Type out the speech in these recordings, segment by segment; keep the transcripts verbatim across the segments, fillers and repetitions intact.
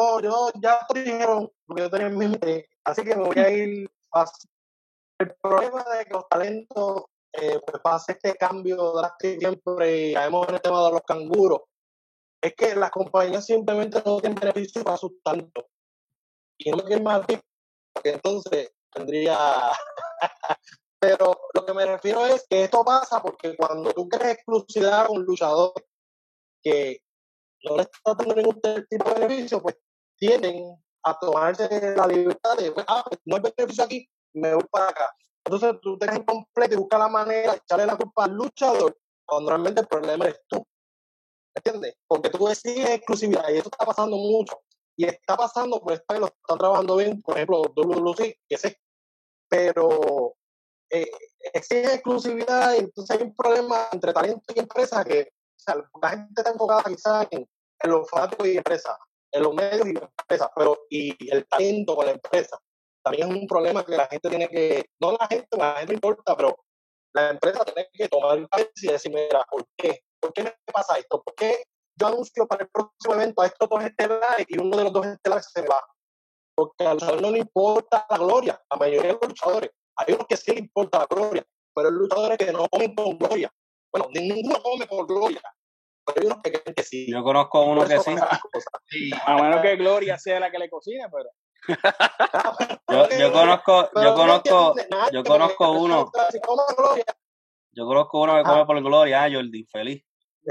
yo, yo ya te dijeron lo que yo tenía en mi mente, así que me voy a ir fácil. El problema de que los talentos eh, pues pasa este cambio drástico siempre, y caemos en el tema de los canguros, es que las compañías simplemente no tienen beneficio para sus talentos. Y no me quieren más porque entonces tendría... Pero lo que me refiero es que esto pasa porque cuando tú crees exclusividad con luchadores que no les está dando ningún tipo de beneficio, pues tienden a tomarse la libertad de, pues, ah, pues, no hay beneficio aquí, me voy para acá. Entonces tú te quedas incompleto y buscas la manera de echarle la culpa al luchador cuando realmente el problema eres tú. ¿Entiendes? Porque tú decides exclusividad y eso está pasando mucho. Y está pasando, pues está que lo están trabajando bien, por ejemplo, W W C, que sé, pero eh, exige exclusividad y entonces hay un problema entre talento y empresa que, o sea, la gente está enfocada quizás en, en los fanáticos y empresas, en los medios y empresas, pero y el talento con la empresa también es un problema que la gente tiene que, no la gente, la gente no importa, pero la empresa tiene que tomar el país y decir, mira, ¿por qué? ¿Por qué me pasa esto? ¿Por qué yo anuncio para el próximo evento a estos dos estelares y uno de los dos estelares se va? Porque al luchador no le importa la gloria, la mayoría de los luchadores. Hay unos que sí le importa la gloria, pero hay luchadores que no comen por gloria. Bueno, ninguno come por gloria, pero hay unos que creen que sí. Yo conozco uno que sí. sí. A menos que Gloria sea la que le cocine, pero... yo, yo conozco, yo conozco, yo conozco uno. Yo conozco uno que come por gloria, ah, Jordi, feliz.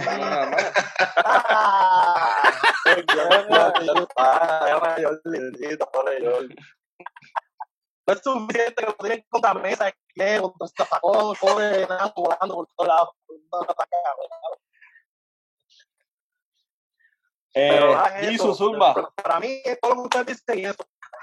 No es suficiente que lo tienen contra mesa, que contra zapacón, pobre, nada, volando por todos lados. Eh, y su zumba. Para mí, es todo lo que ustedes dicen eso.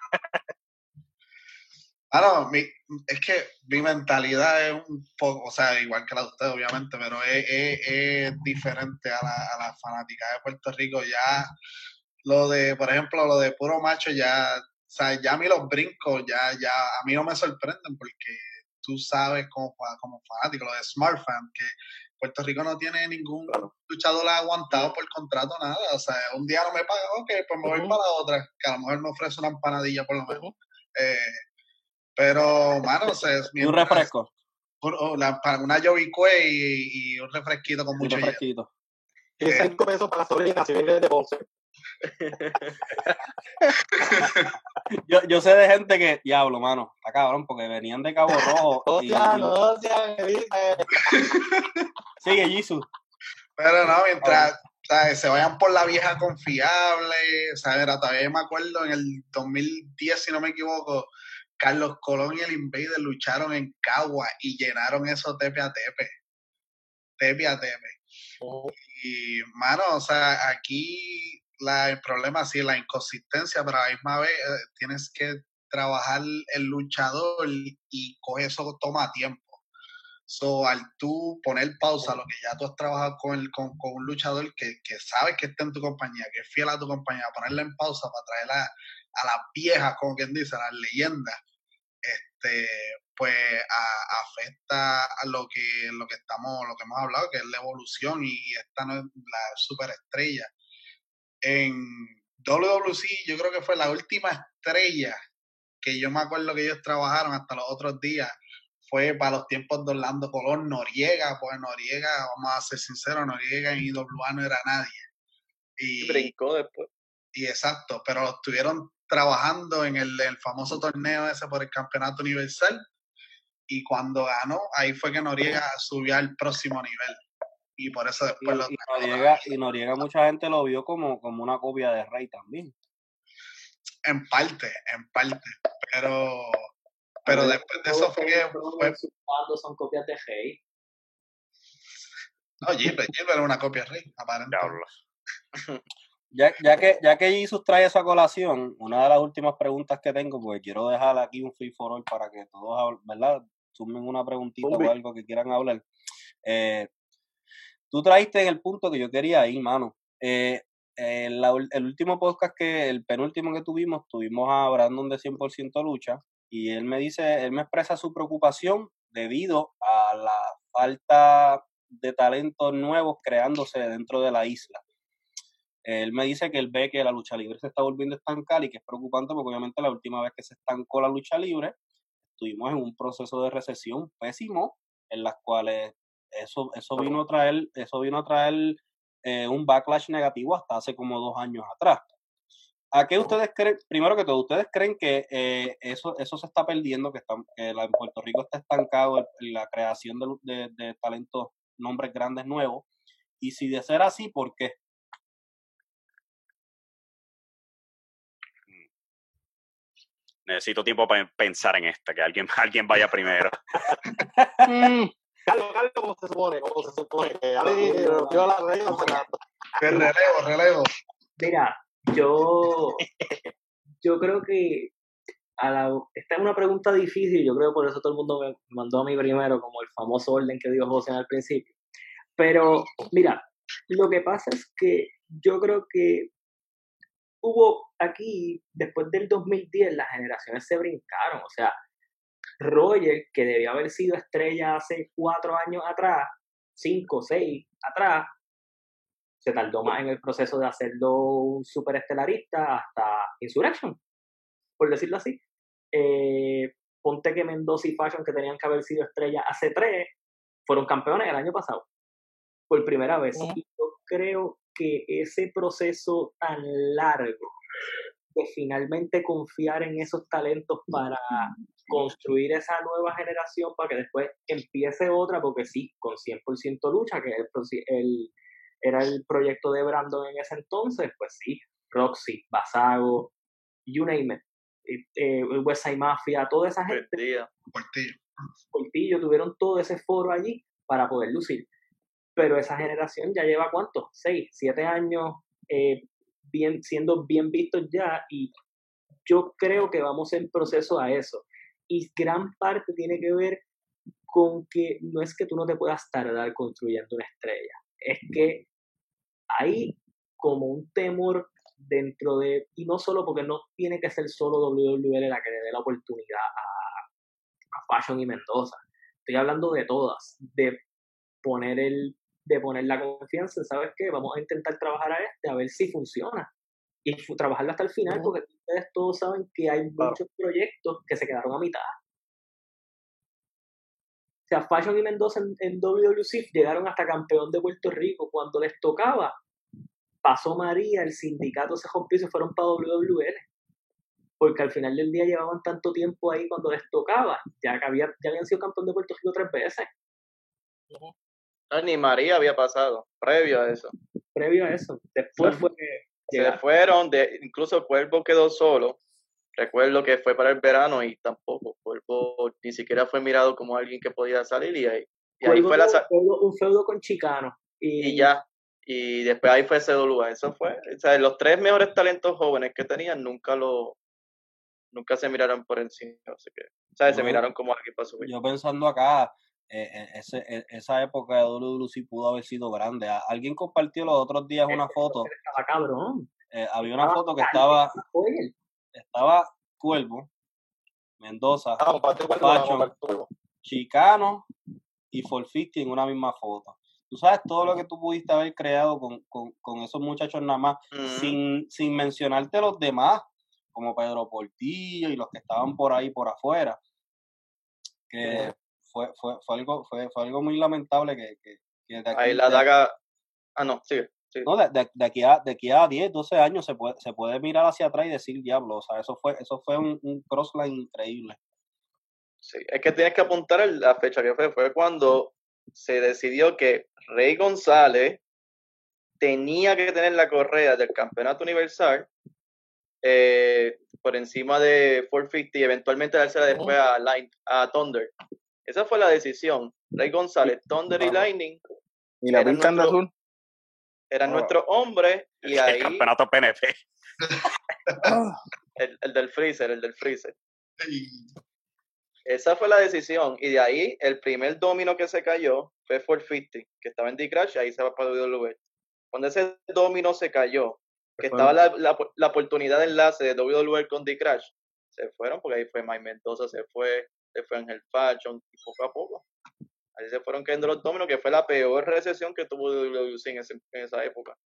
Ah, no, mi, es que mi mentalidad es un poco, o sea, igual que la de usted, obviamente, pero es, es, es diferente a la, a la fanática de Puerto Rico. Ya lo de, por ejemplo, lo de puro macho, ya, o sea, ya a mí los brincos, ya, ya, a mí no me sorprenden porque tú sabes como, como fanático, lo de Smart Fan, que Puerto Rico no tiene ningún luchador aguantado por contrato, nada. O sea, un día no me paga, ok, pues me voy uh-huh. para la otra, que a lo mejor me ofrece una empanadilla por lo menos. Uh-huh. Eh, pero, mano, o sea, es un refresco. Una, una Joey Quay y, y un refresquito con mucho un refresquito. hielo. Y cinco pesos para la sobrina, si viene de Ponce. yo, yo sé de gente que, diablo, mano, está cabrón, porque venían de Cabo Rojo. O y, sea, y... no, sea, sigue, Jesus. Pero no, mientras oh. ¿sabes? Se vayan por la vieja confiable, ¿sabes? Todavía me acuerdo en el dos mil diez, si no me equivoco, Carlos Colón y el Invader lucharon en Cagua y llenaron eso tepe a tepe. Tepe a tepe. Oh. Y, mano, o sea, aquí la, el problema sí es la inconsistencia, pero a la misma vez eh, tienes que trabajar el luchador y coge eso toma tiempo. So, al tú poner pausa a lo que ya tú has trabajado con, el, con, con un luchador que, que sabes que está en tu compañía, que es fiel a tu compañía, ponerla en pausa para traer a, a las viejas, como quien dice, a las leyendas, este, pues a, afecta a lo que, lo que estamos, lo que hemos hablado, que es la evolución y, y esta no es la superestrella. En W W C yo creo que fue la última estrella que yo me acuerdo que ellos trabajaron hasta los otros días, fue para los tiempos de Orlando Colón, Noriega, pues Noriega, vamos a ser sinceros, Noriega en I W A no era nadie. Y, y brincó después. Y exacto, pero lo estuvieron trabajando en el, el famoso torneo ese por el Campeonato Universal, y cuando ganó, ahí fue que Noriega subió al próximo nivel. Y por eso después y, lo... Y Noriega, y Noriega mucha gente lo vio como, como una copia de Rey también. En parte, en parte, pero... Pero ver, después de eso fue que... Fue... Cuando son copias de Rey. No, Gilbert, Gilbert era una copia de Rey, aparentemente. Ya, ya que ya que Jesus trae esa colación, una de las últimas preguntas que tengo, porque quiero dejar aquí un free for all para que todos, ¿verdad?, sumen una preguntita o algo que quieran hablar. Eh, tú traíste en el punto que yo quería ir, mano. Eh, eh, la, el último podcast, que el penúltimo que tuvimos, tuvimos a Brandon de cien por ciento Lucha, y él me dice, él me expresa su preocupación debido a la falta de talentos nuevos creándose dentro de la isla. Él me dice que él ve que la lucha libre se está volviendo a estancar y que es preocupante porque obviamente la última vez que se estancó la lucha libre, estuvimos en un proceso de recesión pésimo, en las cuales eso, eso vino a traer, eso vino a traer eh, un backlash negativo hasta hace como dos años atrás. ¿A qué ustedes creen, primero que todo, ustedes creen que eh, eso, eso se está perdiendo, que, está, que la, en Puerto Rico está estancado en la creación de, de, de talentos, nombres grandes nuevos? Y si de ser así, ¿por qué? Necesito tiempo para pensar en esta, que alguien, alguien vaya primero. Carlos, Carlos, ¿cómo se supone? ¿Cómo se supone? Que alguien rompió la regla. El relevo, relevo. Mira, yo, yo creo que a la, esta es una pregunta difícil, yo creo que por eso todo el mundo me mandó a mí primero, como el famoso orden que dio José al principio. Pero, mira, lo que pasa es que yo creo que hubo aquí, después del dos mil diez, las generaciones se brincaron. O sea, Roger, que debió haber sido estrella hace cuatro años atrás, cinco, seis atrás, se tardó más en el proceso de hacerlo un superestelarista hasta Insurrection, por decirlo así. Eh, ponte que Mendoza y Fashion, que tenían que haber sido estrellas hace tres, fueron campeones el año pasado, por primera vez. Uh-huh. Y yo creo que ese proceso tan largo de finalmente confiar en esos talentos para construir esa nueva generación para que después empiece otra, porque sí, con cien por ciento lucha, que el, el, era el proyecto de Brandon en ese entonces, pues sí, Roxy, Basago, you name it, eh, el West Side Mafia, toda esa gente, Portillo. Portillo, tuvieron todo ese foro allí para poder lucir. Pero esa generación ya lleva ¿cuánto? Seis, siete años eh, bien, siendo bien vistos ya, y yo creo que vamos en proceso a eso. Y gran parte tiene que ver con que no es que tú no te puedas tardar construyendo una estrella, es que hay como un temor dentro de, y no solo porque no tiene que ser solo doble u doble u E la que le dé la oportunidad a, a Fashion y Mendoza. Estoy hablando de todas, de poner el de poner la confianza, ¿sabes qué? Vamos a intentar trabajar a este, a ver si funciona. Y fu- trabajarlo hasta el final, porque ustedes todos saben que hay muchos proyectos que se quedaron a mitad. O sea, Fashion y Mendoza en, en W W C llegaron hasta campeón de Puerto Rico. Cuando les tocaba, pasó María, el sindicato se rompió y se fueron para W W L. Porque al final del día llevaban tanto tiempo ahí cuando les tocaba. Ya, que había, ya habían sido campeón de Puerto Rico tres veces. Uh-huh. No, ni María había pasado, previo a eso. Previo a eso. Después se, fue que se llegaron. fueron, de, incluso Cuervo quedó solo. Recuerdo que fue para el verano y tampoco. Cuervo ni siquiera fue mirado como alguien que podía salir y ahí, y ahí fue la un feudo, un feudo con Chicano. Y, y ya. Y después ahí fue C W A. Eso fue. O sea, los tres mejores talentos jóvenes que tenían nunca lo nunca se miraron por encima. Así que, o sea, se miraron como alguien para subir. Yo pensando acá, eh, ese, esa época de W W C pudo haber sido grande. Alguien compartió los otros días una foto. Estaba cabrón. Eh, había una foto que estaba estaba Cuervo, Mendoza, ah, Fashion, Chicano y cuatrocientos cincuenta en una misma foto. Tú sabes todo lo que tú pudiste haber creado con, con, con esos muchachos nada más, uh-huh. sin, sin mencionarte los demás, como Pedro Portillo y los que estaban por ahí por afuera. Que fue, fue, fue algo, fue, fue algo muy lamentable que, que, que de aquí, ahí la daga. Ah, no, sigue. Sí. No, de, de, de, aquí a, de aquí a diez, doce años se puede, se puede mirar hacia atrás y decir diablo, o sea, eso fue, eso fue un, un crossline increíble. Sí, es que tienes que apuntar la fecha que fue, fue cuando se decidió que Rey González tenía que tener la correa del campeonato universal eh, por encima de cuatrocientos cincuenta y eventualmente dársela después a, Line, a Thunder. Esa fue la decisión. Rey González, Thunder y Lightning. ¿Y la pintan de azul? Eran oh. nuestros hombres y el ahí... El campeonato P N P. el, el del freezer, el del freezer. Esa fue la decisión. Y de ahí, el primer domino que se cayó fue cuatrocientos cincuenta, que estaba en D-Crash, y ahí se va para W W E. Cuando ese domino se cayó, que estaba la, la, la oportunidad de enlace de W W E con D-Crash, se fueron, porque ahí fue Mike Mendoza, se fue, se fue Angel Fashion, y poco a poco. Ahí se fueron cayendo los dominos, que fue la peor recesión que tuvo W W C en, ese, en esa época.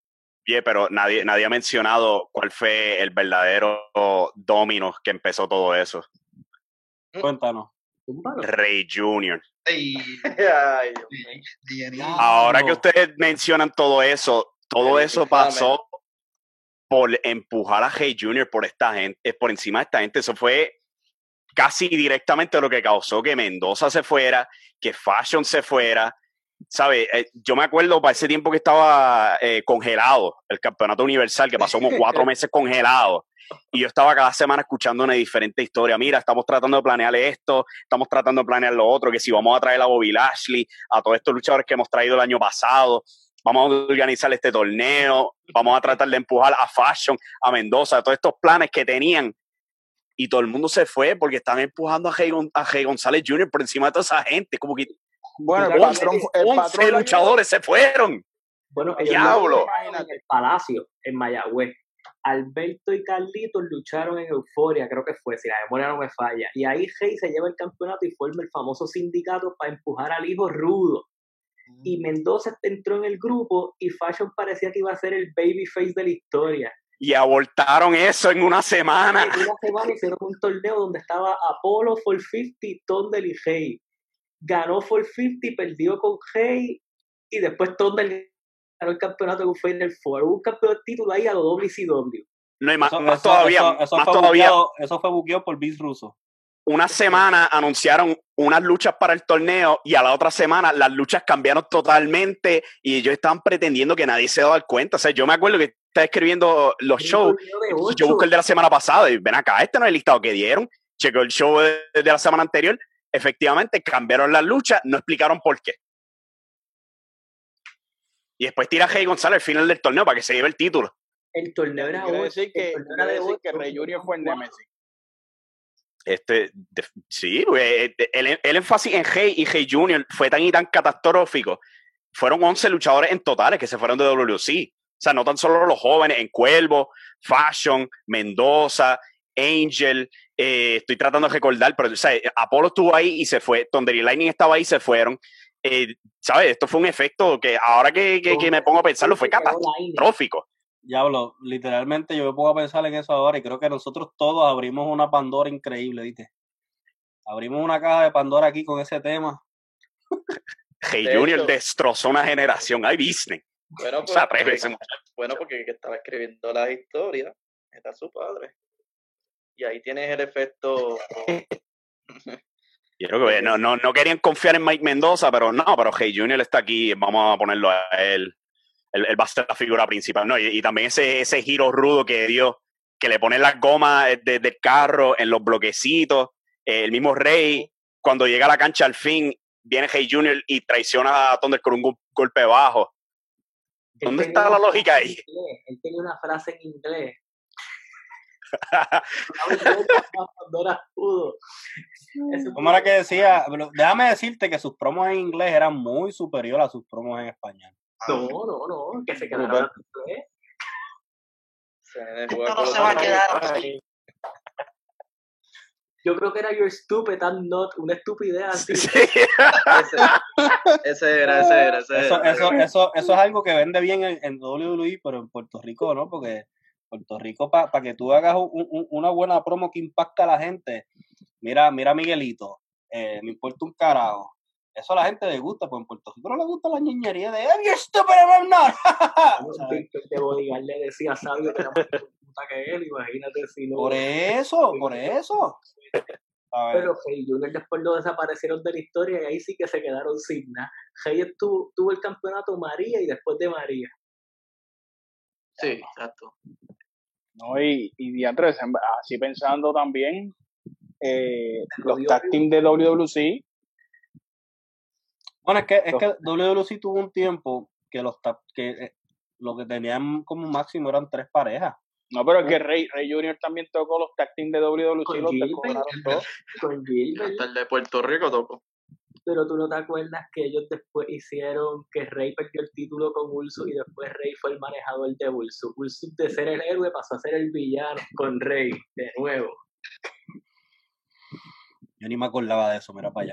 Oye, pero nadie, nadie ha mencionado cuál fue el verdadero domino que empezó todo eso. Cuéntanos. Rey Junior Ay, Ay, Dios mío. Ay, ay, Ahora no. que ustedes mencionan todo eso, todo El eso infame. pasó por empujar a Rey Junior por esta gente, por encima de esta gente. Eso fue casi directamente lo que causó que Mendoza se fuera, que Fashion se fuera. ¿Sabes? Eh, yo me acuerdo para ese tiempo que estaba eh, congelado el campeonato universal, que pasó como cuatro meses congelado. Y yo estaba cada semana escuchando una diferente historia. Mira, estamos tratando de planear esto, estamos tratando de planear lo otro, que si vamos a traer a Bobby Lashley, a todos estos luchadores que hemos traído el año pasado, vamos a organizar este torneo, vamos a tratar de empujar a Fashion, a Mendoza, a todos estos planes que tenían. Y todo el mundo se fue porque están empujando a Rey, a Rey González junior por encima de toda esa gente. Como que Bueno, el patrón, el once patrón lo luchadores se fueron. Bueno, ellos Diablo. lucharon en el Palacio, en Mayagüez. Alberto y Carlitos lucharon en Euforia, creo que fue, si la memoria no me falla. Y ahí Rey se lleva el campeonato y forma el famoso sindicato para empujar al hijo rudo. Y Mendoza entró en el grupo y Fashion parecía que iba a ser el babyface de la historia. Y abortaron eso en una semana. En una semana hicieron un torneo donde estaba Apolo, cuatrocientos cincuenta, Thunder y Rey. Ganó cuatrocientos cincuenta, perdió con Rey y después Thunder ganó el campeonato con Final Four. Hubo un campeón de título ahí a lo W C W. No, y más, Eso, más eso- todavía, eso- eso más fue todavía, buqueado- eso fue buqueado por Vince Russo. una semana anunciaron unas luchas para el torneo y a la otra semana las luchas cambiaron totalmente y ellos estaban pretendiendo que nadie se daba cuenta. O sea, yo me acuerdo que estaba escribiendo los Un shows, torneo de yo ocho. busqué el de la semana pasada y ven acá, este no es el listado que dieron. Chequeo el show de, de la semana anterior, efectivamente cambiaron las luchas, no explicaron por qué. Y después tira a Rey González al final del torneo para que se lleve el título. El torneo era Quiere ocho, decir el que, torneo quiere era de decir que ocho, Rey Junior fue en Nemesis. Este, de- sí, pues, el, el énfasis en Rey y Rey junior fue tan y tan catastrófico. Fueron once luchadores en totales que se fueron de W C. O sea, no tan solo los jóvenes, en Cuervo, Fashion, Mendoza, Angel, eh, estoy tratando de recordar, pero o sea, Apolo estuvo ahí y se fue, Thunder y Lightning estaba ahí y se fueron. Eh, ¿Sabes? Esto fue un efecto que ahora que, que, que me pongo a pensarlo fue catastrófico. Diablo, literalmente yo me pongo a pensar en eso ahora y creo que nosotros todos abrimos una Pandora increíble, ¿viste? Abrimos una caja de Pandora aquí con ese tema. Rey De junior hecho- destrozó una generación. Ay, Disney. Bueno, O sea, atreve ese pues, bueno, porque el que estaba escribiendo las historias era su padre. Y ahí tienes el efecto. Yo creo que no, no, no querían confiar en Mike Mendoza, pero no, pero Rey junior está aquí, vamos a ponerlo a él. Él, él va a ser la figura principal, ¿no? Y, y también ese, ese giro rudo que dio, que le ponen las gomas de- del carro en los bloquecitos. Eh, el mismo Rey, cuando llega a la cancha al fin, viene Rey junior y traiciona a Thunder con un gol- golpe bajo. Él ¿Dónde tenía está la una lógica frase ahí? en inglés, Él tenía una frase en inglés. ¿Cómo era que decía? Pero déjame decirte que sus promos en inglés eran muy superiores a sus promos en español. No, no, no, que se quedaron en inglés. Se Esto juega no con se los va a amigos. quedar así. Yo creo que era You're Stupid, I'm Not, una estupidez así. Sí. Ese, ese era, ese era, ese Eso, era. eso, eso, eso es algo que vende bien en, en W W E, pero en Puerto Rico no, porque Puerto Rico, para que tú hagas un- un- una buena promo que impacta a la gente, mira, mira Miguelito, eh, me importa un carajo. Eso a la gente le gusta, pues en Puerto Rico no le gusta la ñeñería de "I'm you stupid, I'm not". El TikTok de Bodyguard le decía a Sabio que era más puta que él, imagínate si no. Por eso, por eso. A ver, Pero Hey Junior después lo desaparecieron de la historia y ahí sí que se quedaron sin nada. Hey estuvo, tuvo el campeonato María y después de María. Sí, exacto. ¿No? Y, y diantres, en- así pensando también, eh, Se los jodió tag team de W W C, bueno, es que, es que W W C tuvo un tiempo que los tap- que eh, lo que tenían como máximo eran tres parejas. no, pero es que Rey, Rey Junior también tocó los tag team de W W C, Con los Gilbert, cobraron todos. con Gilbert. Hasta el de Puerto Rico tocó. Pero tú no te acuerdas que ellos después hicieron que Rey perdió el título con Ulsu y después Rey fue el manejador de Ulsu. Ulsu de ser el héroe pasó a ser el villano con Rey de nuevo. Yo ni me acordaba de eso, mira para allá.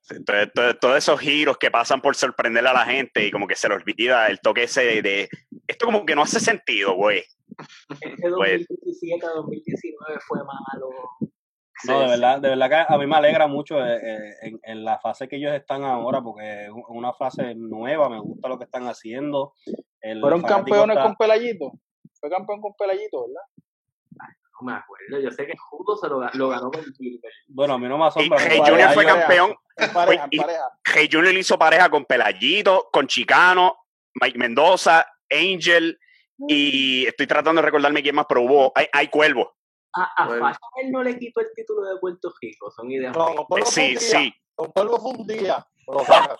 Entonces, todo- todos esos giros que pasan por sorprender a la gente y como que se le olvida el toque ese de, de- esto como que no hace sentido, güey. Este dos mil diecisiete a dos mil diecinueve fue malo. No, de Sí, verdad, de verdad que a mí me alegra mucho eh, eh, en, en la fase que ellos están ahora, porque es un- una fase nueva, me gusta lo que están haciendo. El Fueron fanático campeones está- con Pelayito. Fue campeón con Pelayito, ¿verdad? No me acuerdo. Yo sé que Judo se lo, ga- lo ganó con Gilbert. Bueno, a mí no me asombra. Y pero Hey ya Junior fue ellos- campeón. En pareja, en y- pareja. Hey Junior hizo pareja con Pelayito, con Chicano, Mike Mendoza, Angel, y estoy tratando de recordarme quién más, pero hubo, hay, hay Cuervo. A, a Bueno. Fashion él no le quitó el título de Puerto Rico. Son ideas. No, con Pueblo fue Sí, un día. sí. Con Pueblo fue un día. Lo saca.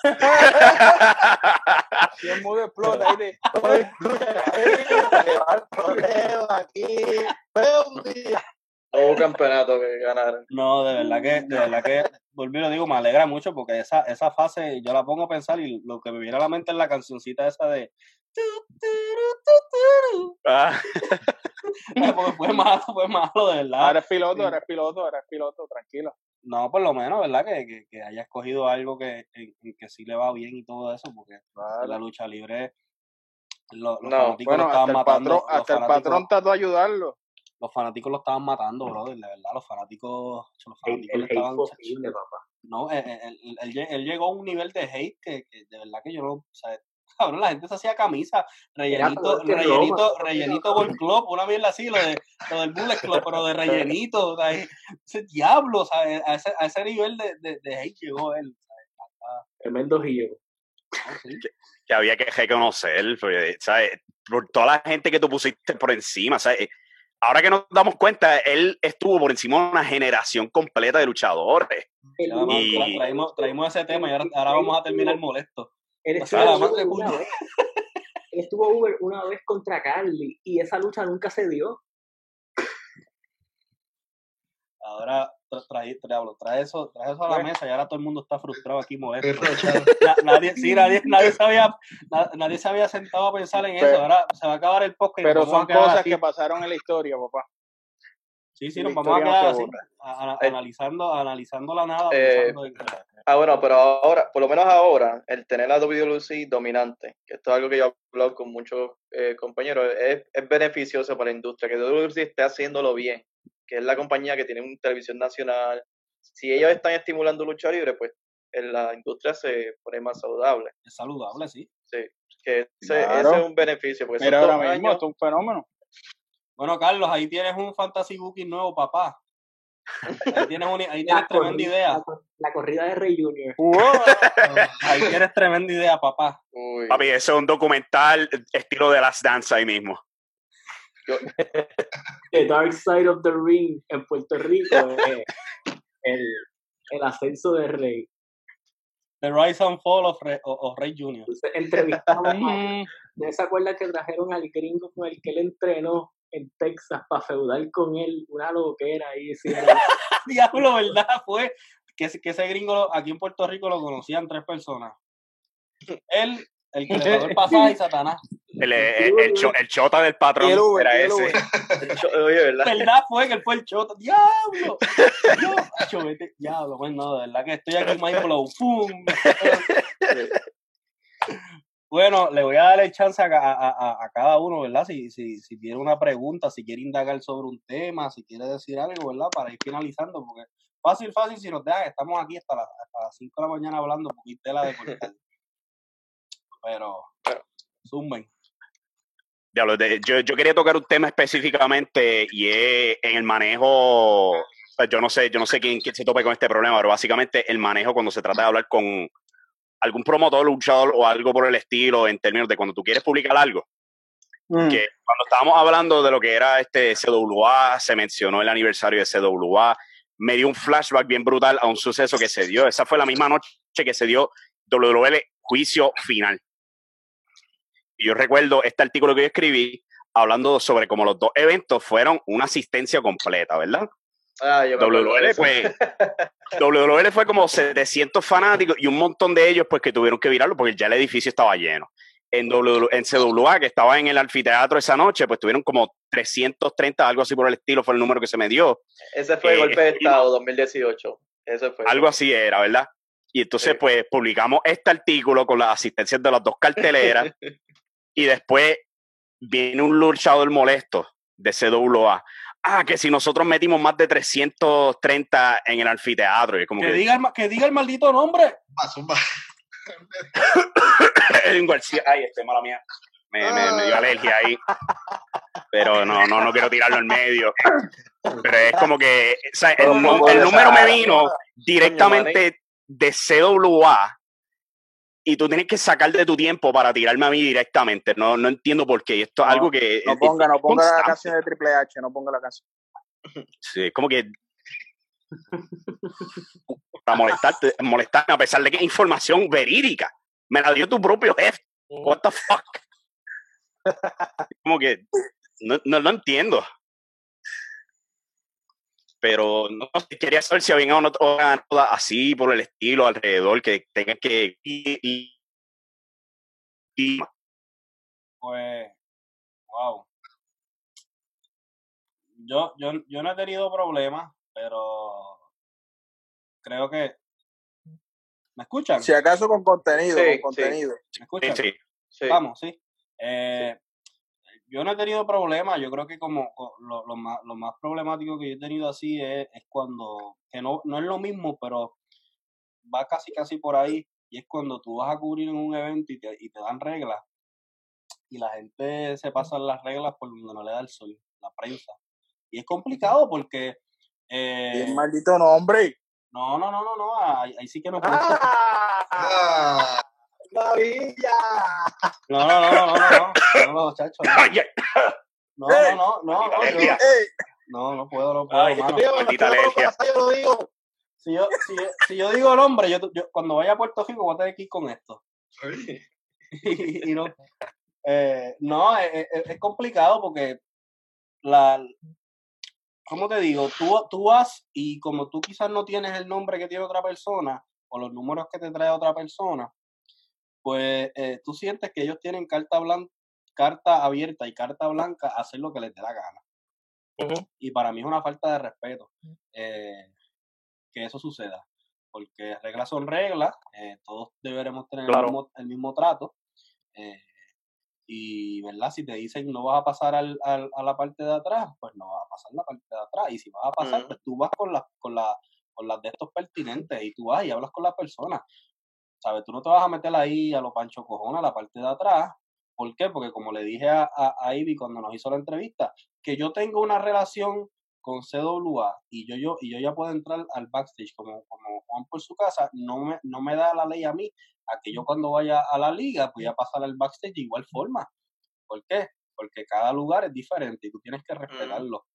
Si el mundo explota ahí de. No incluye ahí, que va el problema aquí. Fue un día. No hubo campeonato que ganaron. No, de verdad que, de verdad que, volví y lo digo, me alegra mucho porque esa, esa fase yo la pongo a pensar y lo que me viene a la mente es la cancioncita esa de Ah, porque fue malo, fue malo, de verdad. Ahora es piloto, ahora es piloto, ahora es piloto, tranquilo. No, por lo menos, ¿verdad? Que, que, que haya escogido algo que, en, en que sí le va bien y todo eso, porque en la lucha libre lo- los No, fanáticos Bueno, lo estaban hasta el matando. patrón, los, hasta el fanáticos, patrón trató de ayudarlo. los fanáticos lo estaban matando, brother, de verdad. Los fanáticos, los El, fanáticos el le hate estaban. posible, papá. No, él, él- él- él lle- él llegó a un nivel de hate que, que de verdad que yo no. O sea, cabrón, la gente se hacía camisa, rellenito, peor que rellenito, Roma. rellenito Ball Club, una mierda así, lo, de, lo del Bullet Club, pero de rellenito, o sea, ese diablo, o sea, a ese, a ese nivel de, de, de hate llegó él. Tremendo giro. ¿No? Sí. que había que reconocer, pues, ¿sabes? Por toda la gente que tú pusiste por encima, ¿sabes? Ahora que nos damos cuenta, él estuvo por encima de una generación completa de luchadores. El Ya, vamos, Y- tra- traímos, traímos ese tema y ahora, ahora vamos a terminar molesto. Él O estuvo, sea, la over madre una puño. vez. Él estuvo over una vez contra Carly y esa lucha nunca se dio. Ahora tra- trae, trae, trae eso, trae eso a la Bueno. mesa y ahora todo el mundo está frustrado aquí, molesto. Derrochado. Na- nadie, sí, nadie, nadie, se había, na- nadie se había sentado a pensar en eso. Pero- Ahora se va a acabar el podcast y Pero nos vamos son a quedar cosas así. que pasaron en la historia, papá. Sí, sí, y nos la vamos a historia no quedar se así, borra. a- a- Eh, analizando, analizando la nada. eh, pensando en- Ah, bueno, pero ahora, por lo menos ahora, el tener la W W C dominante, que esto es algo que yo he hablado con muchos eh, compañeros, es, es beneficioso para la industria, que W W C esté haciéndolo bien, que es la compañía que tiene una televisión nacional. Si ellos están estimulando lucha libre, pues en la industria se pone más saludable. es saludable, sí. Sí, que ese, Claro. ese es un beneficio. Porque Mira esos ahora dos mismo, años- esto es un fenómeno. Bueno, Carlos, ahí tienes un fantasy booking nuevo, papá. Ahí tienes, una, ahí tienes La tremenda corrida, idea. la, cor- la corrida de Rey Junior Ahí tienes tremenda idea, papá. Uy, Papi, eso es un documental estilo de Last Dance ahí mismo. The Dark Side of the Ring en Puerto Rico. eh, el, el ascenso de Rey. The Rise and Fall of, Re- of- of Rey Junior Entonces entrevistamos a Ujú. ¿no se acuerdan que trajeron al gringo con el que él entrenó en Texas para feudar con él? Una loquera ahí. Sí, Diablo, ¿verdad? Fue que, ese- que ese gringo lo- aquí en Puerto Rico lo conocían tres personas. Él, el que le pagó el pasaje y Satanás. El, el, el cho- el chota del patrón Y el Uber, era y el ese. Uber. oye, ¿verdad? ¿Verdad? Fue que él fue el chota. ¡Diablo! Dios, acho, vete. Diablo, pues no, de verdad que estoy aquí mind blow. ¡Pum! Bueno, le voy a dar el chance a, a, a, a cada uno, ¿verdad? Si, si, si tiene una pregunta, si quiere indagar sobre un tema, si quiere decir algo, ¿verdad? Para ir finalizando, porque fácil, fácil, si nos dejan, estamos aquí hasta, la, hasta las cinco de la mañana hablando, porque hay tela de cortar. Pero, zumben. Diablo, de- yo, yo quería tocar un tema específicamente y es en el manejo. Pues yo no sé, yo no sé quién, quién se tope con este problema, pero básicamente el manejo cuando se trata de hablar con algún promotor, luchador o algo por el estilo, en términos de cuando tú quieres publicar algo. Mm. Que cuando estábamos hablando de lo que era este C W A, se mencionó el aniversario de C W A, me dio un flashback bien brutal a un suceso que se dio. Esa fue la misma noche que se dio W W L Juicio Final. Y yo recuerdo este artículo que yo escribí hablando sobre cómo los dos eventos fueron una asistencia completa, ¿verdad? Ah, yo me acuerdo W W L de eso. pues, W W L fue como setecientos fanáticos y un montón de ellos pues que tuvieron que virarlo porque ya el edificio estaba lleno. En, w, en C W A, que estaba en el anfiteatro esa noche, pues tuvieron como trescientos treinta, algo así por el estilo, fue el número que se me dio. Ese fue el Eh, golpe de Estado dos mil dieciocho. Ese fue. Algo así era, ¿verdad? Y entonces, pues, publicamos este artículo con las asistencias de las dos carteleras y después viene un luchador molesto de C W A. Ah, que si nosotros metimos más de trescientos treinta en el anfiteatro. Y como que, que, diga el, que diga el maldito nombre. Zumba, zumba. Edwin García. Ay, este mala mía. Me, me, me dio alergia ahí. Pero no, no, no quiero tirarlo en medio. Pero es como que o sea, el, no el número me saber. vino directamente de C W A y tú tienes que sacar de tu tiempo para tirarme a mí directamente. No, no entiendo por qué. Esto es No, algo que... No es- ponga, es no ponga la constante. canción de Triple H, no ponga la canción. Sí, es como que... para molestarte, molestarme a pesar de que es información verídica. Me la dio tu propio jefe. What the fuck? Como que no, no lo entiendo. Pero no sé, quería saber si había otra otra así por el estilo alrededor que tengan que y, y- y- Pues, wow. Yo, yo, yo no he tenido problemas, pero creo que... ¿Me escuchan? Si acaso con contenido, Sí, con sí. contenido. ¿Me sí, escuchan? sí. Sí. Vamos, sí. Eh, Yo no he tenido problemas. Yo creo que como co- lo, lo más, lo más problemático que yo he tenido así es, es cuando, que no, no es lo mismo, pero va casi casi por ahí, y es cuando tú vas a cubrir en un evento y te, y te dan reglas, y la gente se pasa las reglas por donde no le da el sol, la prensa. Y es complicado porque... Y Eh, el maldito nombre. no, no, no, no, no, ahí, ahí sí que no puedo. ¡Ah! Ah, ¡Maravilla! No, no, no, no, no, no, no, no, chacho, no. Ay, ay, No, no, no, no, Maldita no, yo- alergia. ¡Ey! no, no puedo, no puedo, Ay, mano. Digo, maldita no, no, alergia. pasa, yo lo digo. Si yo, si, yo- si yo digo el nombre, yo, yo cuando vaya a Puerto Rico voy a tener que ir con esto. y, y no, eh, no, es, es- es complicado porque la, ¿cómo te digo? Tú, tú vas y como tú quizás no tienes el nombre que tiene otra persona o los números que te trae otra persona, pues eh, tú sientes que ellos tienen carta blanca, carta abierta y carta blanca a hacer lo que les dé la gana. Ujú. Y para mí es una falta de respeto eh, que eso suceda, porque reglas son reglas, eh, todos deberemos tener Claro. el, mismo, el mismo trato. eh, y, ¿verdad? Si te dicen no vas a pasar al, al- a la parte de atrás, pues no vas a pasar la parte de atrás. Y si vas a pasar, Ujú. pues tú vas con las con la, con las de estos pertinentes y tú vas y hablas con la persona. ¿Sabes? Tú no te vas a meter ahí a lo Pancho Cojón a la parte de atrás. ¿Por qué? Porque como le dije a, a, a Ivy cuando nos hizo la entrevista, que yo tengo una relación con C W A y yo, yo, y yo ya puedo entrar al backstage como, como Juan por su casa, no me, no me da la ley a mí a que yo cuando vaya a la liga voy a pasar al backstage de igual forma. ¿Por qué? Porque cada lugar es diferente y tú tienes que respetarlo.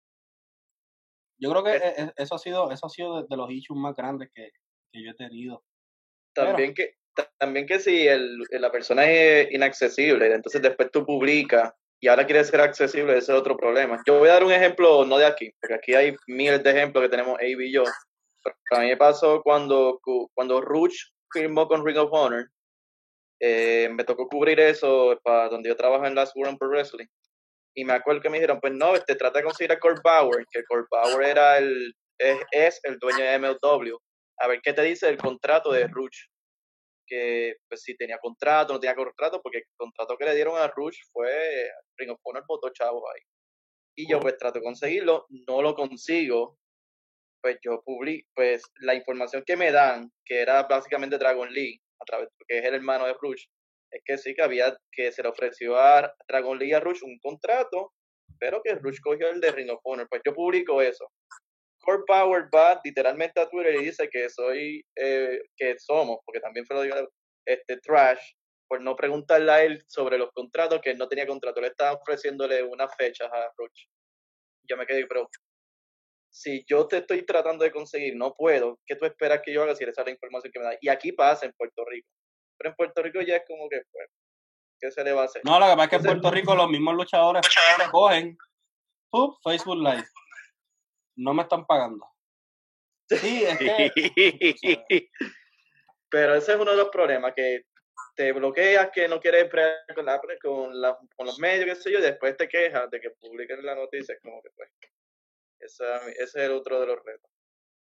Yo creo que Es- e- e- eso ha sido, eso ha sido de, de los issues más grandes que, que yo he tenido. También que, ta- también que si el, la persona es inaccesible, entonces después tú publicas y ahora quieres ser accesible, ese es otro problema. Yo voy a dar un ejemplo, no de aquí, porque aquí hay miles de ejemplos que tenemos Abe y yo. Pero a mí me pasó cuando, cu- cuando Rush firmó con Ring of Honor, eh, me tocó cubrir eso para donde yo trabajo en Last Word Pro Wrestling. Y me acuerdo que me dijeron, pues no, este, trata de conseguir a Court Bauer, que Court Bauer era el, es, es el dueño de M L W. A ver qué te dice el contrato de Rush. Que pues si tenía contrato, no tenía contrato, porque el contrato que le dieron a Rush fue Ring of Honor votó chavo ahí. Y yo pues trato de conseguirlo, no lo consigo, pues yo publico, pues la información que me dan, que era básicamente Dragon Lee, a través, porque es el hermano de Rush, es que sí que había, que se le ofreció a Dragon Lee y a Rush un contrato, pero que Rush cogió el de Ring of Honor, pues yo publico eso. Core Power va literalmente a Twitter y dice que soy, eh, que somos, porque también fue lo digo, este trash, por no preguntarle a él sobre los contratos, que él no tenía contrato, le estaba ofreciéndole unas fechas a Rush. Yo me quedé, pero si yo te estoy tratando de conseguir, no puedo, ¿qué tú esperas que yo haga si esa es la información que me da? Y aquí pasa en Puerto Rico. Pero en Puerto Rico ya es como que, pues, ¿qué se le va a hacer? No, lo que pasa es que en Entonces- Puerto Rico los mismos luchadores cogen ¡pup! Facebook Live. No me están pagando. Sí, es que... Pero ese es uno de los problemas, que te bloqueas, que no quieres bregar con, la, con, la, con los medios, qué sé yo, y después te quejas de que publiquen la noticia, como que pues, esa, ese es el otro de los retos.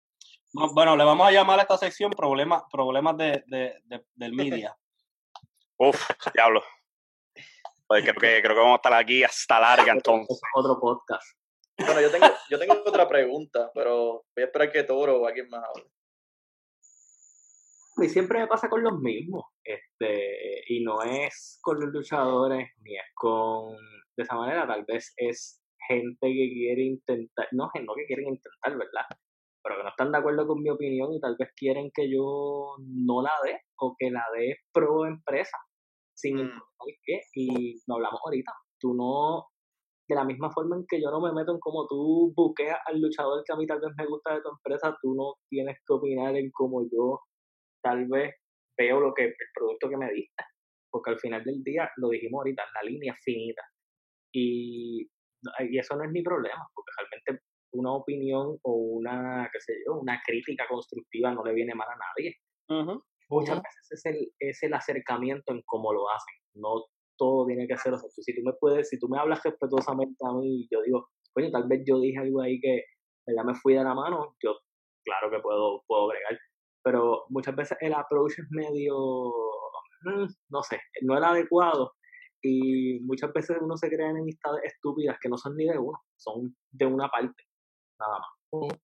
No, bueno, le vamos a llamar a esta sección problemas problemas de, de, de, del media. Uf, diablo. Pues creo que creo que vamos a estar aquí hasta larga entonces. Otro podcast. Bueno, yo tengo, yo tengo otra pregunta, pero voy a esperar que Toro o alguien más hable. A mí siempre me pasa con los mismos, este, y no es con los luchadores, ni es con, de esa manera, tal vez es gente que quiere intentar, no, no que quieren intentar, ¿verdad? Pero que no están de acuerdo con mi opinión y tal vez quieren que yo no la dé, o que la dé pro empresa, sin Mm. importar qué, y lo hablamos ahorita, tú no, de la misma forma en que yo no me meto en cómo tú buqueas al luchador que a mí tal vez me gusta de tu empresa, tú no tienes que opinar en cómo yo tal vez veo lo que el producto que me diste, porque al final del día, lo dijimos ahorita, la línea es finita, y, y eso no es mi problema, porque realmente una opinión o una, qué sé yo, una crítica constructiva no le viene mal a nadie. Uh-huh. Muchas Uh-huh. veces es el, es el acercamiento en cómo lo hacen, no todo tiene que ser, o sea, si tú me puedes, si tú me hablas respetuosamente a mí, yo digo, coño, tal vez yo dije algo ahí que, ¿verdad? Me fui de la mano, yo claro que puedo, puedo bregar, pero muchas veces el approach es medio, mm, no sé, no es el adecuado, y muchas veces uno se crea enemistades estúpidas que no son ni de uno, son de una parte, nada más.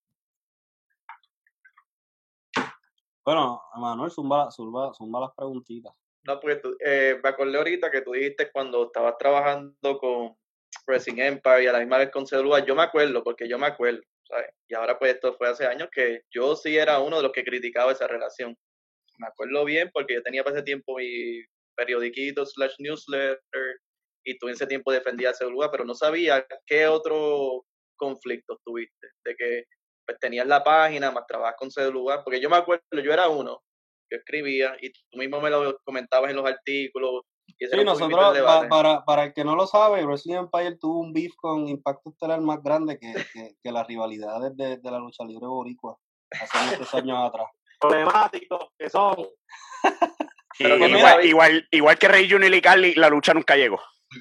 Bueno, Manuel, zumba, zumba, zumba las preguntitas. No, porque tú, eh, me acordé ahorita que tú dijiste cuando estabas trabajando con Wrestling Empire y a la misma vez con C W A, yo me acuerdo, porque yo me acuerdo, ¿sabes? Y ahora pues esto fue hace años que yo sí era uno de los que criticaba esa relación. Me acuerdo bien porque yo tenía para ese tiempo mi periodiquito slash newsletter y tú en ese tiempo defendías a C W A, pero no sabía qué otro conflicto tuviste, de que pues tenías la página, más trabajas con C W A, porque yo me acuerdo, yo era uno que escribía y tú mismo me lo comentabas en los artículos. Y ese Sí, era un poquito nosotros, el pa- debate. para, para el que no lo sabe, Wrestling Empire tuvo un beef con Impacto Estelar más grande que, que, que las rivalidades de, de la lucha libre boricua hace muchos años atrás. Problemáticos que son. Pero Y que no igual, sabía- igual, igual que Rey Junior y Carly, la lucha nunca llegó.